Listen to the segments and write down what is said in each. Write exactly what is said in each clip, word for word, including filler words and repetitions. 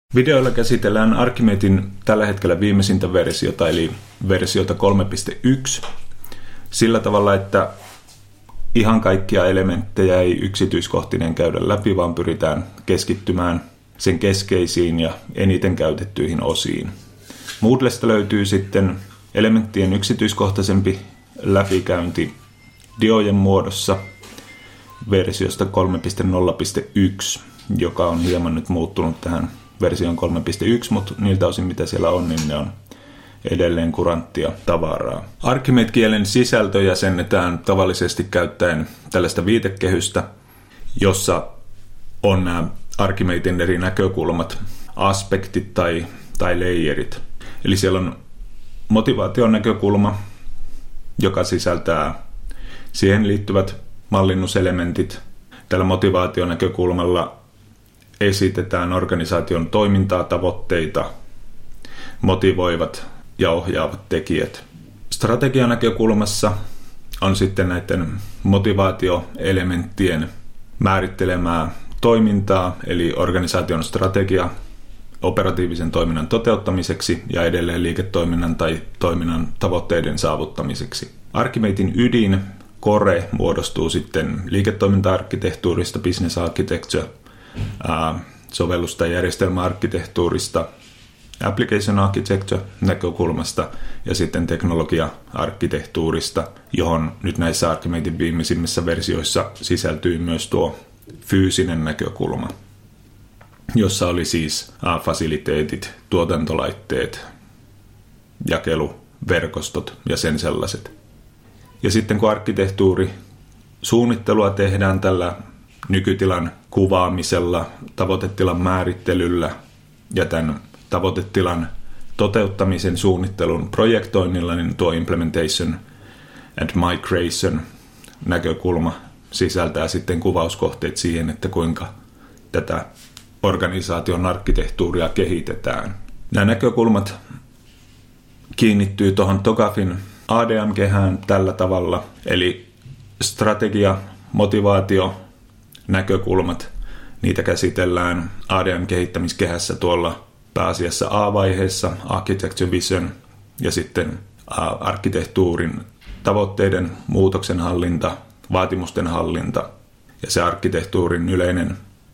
Videoilla käsitellään Archimaden tällä hetkellä viimeisintä versiota, eli versiota kolme piste yksi, sillä tavalla, että ihan kaikkia elementtejä ei yksityiskohtinen käydä läpi, vaan pyritään keskittymään sen keskeisiin ja eniten käytettyihin osiin. Moodlesta löytyy sitten elementtien yksityiskohtaisempi läpikäynti diojen muodossa versiosta kolme piste nolla piste yksi, joka on hieman nyt muuttunut tähän versioon kolme piste yksi, mutta niiltä osin mitä siellä on, niin ne on edelleen kuranttia tavaraa. Archimate-kielen sisältö jäsennetään tavallisesti käyttäen tällaista viitekehystä, jossa on nämä Archimaden eri näkökulmat, aspektit tai, tai layerit. Eli siellä on motivaation näkökulma, joka sisältää siihen liittyvät mallinnuselementit. Tällä motivaation näkökulmalla esitetään organisaation toimintaa, tavoitteita, motivoivat ja ohjaavat tekijät. Strategian näkökulmassa on sitten näiden motivaatioelementtien määrittelemää toimintaa, eli organisaation strategia operatiivisen toiminnan toteuttamiseksi ja edelleen liiketoiminnan tai toiminnan tavoitteiden saavuttamiseksi. Archimaden ydin, core, muodostuu sitten liiketoiminta-arkkitehtuurista, business architecture, sovellus- tai järjestelmäarkkitehtuurista, application architecture näkökulmasta ja sitten teknologia-arkkitehtuurista, johon nyt näissä Archimaden viimeisimmissä versioissa sisältyy myös tuo fyysinen näkökulma, jossa oli siis fasiliteetit, tuotantolaitteet, jakeluverkostot ja sen sellaiset. Ja sitten kun arkkitehtuuri suunnittelua tehdään tällä nykytilan kuvaamisella, tavoitetilan määrittelyllä ja tämän tavoitetilan toteuttamisen suunnittelun projektoinnilla, niin tuo implementation and migration näkökulma sisältää sitten kuvauskohteet siihen, että kuinka tätä organisaation arkkitehtuuria kehitetään. Nämä näkökulmat kiinnittyy tuohon TOGAFin A D M-kehään tällä tavalla, eli strategia, motivaatio, näkökulmat, niitä käsitellään A D M-kehittämiskehässä tuolla pääasiassa A-vaiheessa, Architecture Vision, ja sitten arkkitehtuurin tavoitteiden muutoksen hallinta, vaatimusten hallinta ja se arkkitehtuurin yleinen,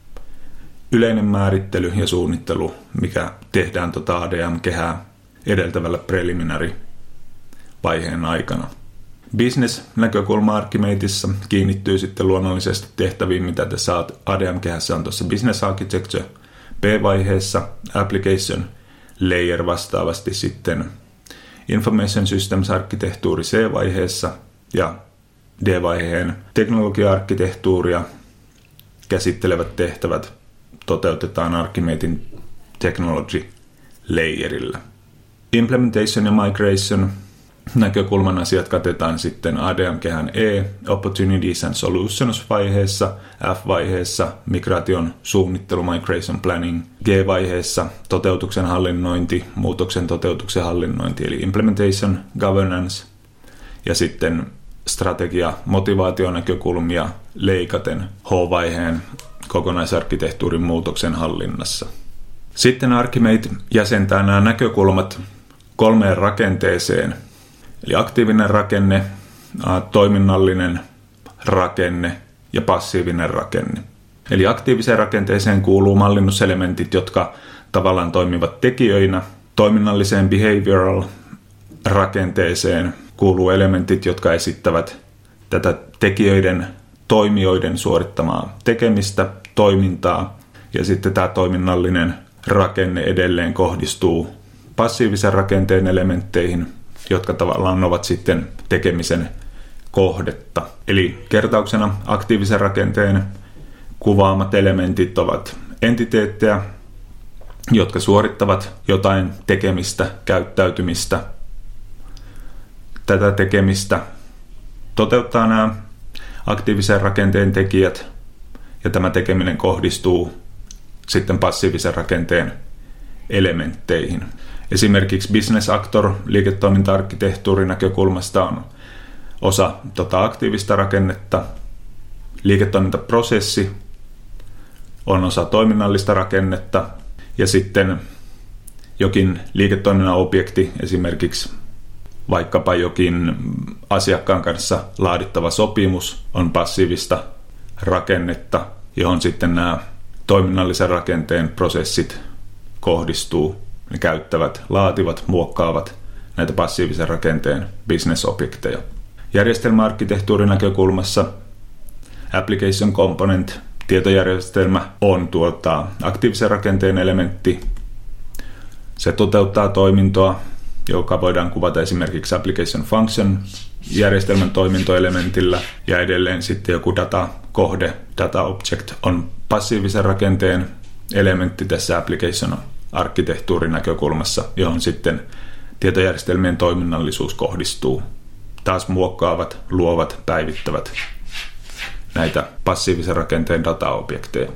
yleinen määrittely ja suunnittelu, mikä tehdään tuota A D M-kehää edeltävällä preliminary vaiheen aikana. Business-näkökulma Archimadessa kiinnittyy sitten luonnollisesti tehtäviin, mitä tässä A D M-kehässä on tuossa Business Architecture B-vaiheessa, Application Layer vastaavasti sitten Information Systems-arkkitehtuuri C-vaiheessa ja D-vaiheen teknologia-arkkitehtuuria käsittelevät tehtävät toteutetaan Archimaden Technology Layerillä. Implementation ja Migration näkökulman asiat katetaan sitten A D M-kehän E, Opportunities and Solutions-vaiheessa, F-vaiheessa, migraation suunnittelu, Migration Planning, G-vaiheessa, toteutuksen hallinnointi, muutoksen toteutuksen hallinnointi, eli Implementation, Governance, ja sitten strategia, motivaationäkökulmia leikaten H-vaiheen kokonaisarkkitehtuurin muutoksen hallinnassa. Sitten Archimate jäsentää nämä näkökulmat kolmeen rakenteeseen, eli aktiivinen rakenne, toiminnallinen rakenne ja passiivinen rakenne. Eli aktiiviseen rakenteeseen kuuluu mallinnuselementit, jotka tavallaan toimivat tekijöinä. Toiminnalliseen behavioral rakenteeseen kuuluu elementit, jotka esittävät tätä tekijöiden, toimijoiden suorittamaa tekemistä, toimintaa. Ja sitten tämä toiminnallinen rakenne edelleen kohdistuu passiivisen rakenteen elementteihin, jotka tavallaan ovat sitten tekemisen kohdetta. Eli kertauksena aktiivisen rakenteen kuvaamat elementit ovat entiteettejä, jotka suorittavat jotain tekemistä, käyttäytymistä. Tätä tekemistä toteuttaa nämä aktiivisen rakenteen tekijät, ja tämä tekeminen kohdistuu sitten passiivisen rakenteen elementteihin. Esimerkiksi business actor liiketoiminta-arkkitehtuurin näkökulmasta on osa tota aktiivista rakennetta. Liiketoimintaprosessi on osa toiminnallista rakennetta Ja sitten jokin liiketoiminnan objekti, esimerkiksi vaikkapa jokin asiakkaan kanssa laadittava sopimus, on passiivista rakennetta, johon sitten nämä toiminnallisen rakenteen prosessit kohdistuu. Ne käyttävät, laativat, muokkaavat näitä passiivisen rakenteen business-objekteja. Järjestelmäarkkitehtuurin näkökulmassa application component, tietojärjestelmä, on tuota aktiivisen rakenteen elementti. Se toteuttaa toimintoa, joka voidaan kuvata esimerkiksi application function järjestelmän toimintoelementillä, ja edelleen sitten joku data-kohde, data object, on passiivisen rakenteen elementti tässä application arkkitehtuurin näkökulmassa, johon sitten tietojärjestelmien toiminnallisuus kohdistuu. Taas muokkaavat, luovat, päivittävät näitä passiivisen rakenteen dataobjekteja.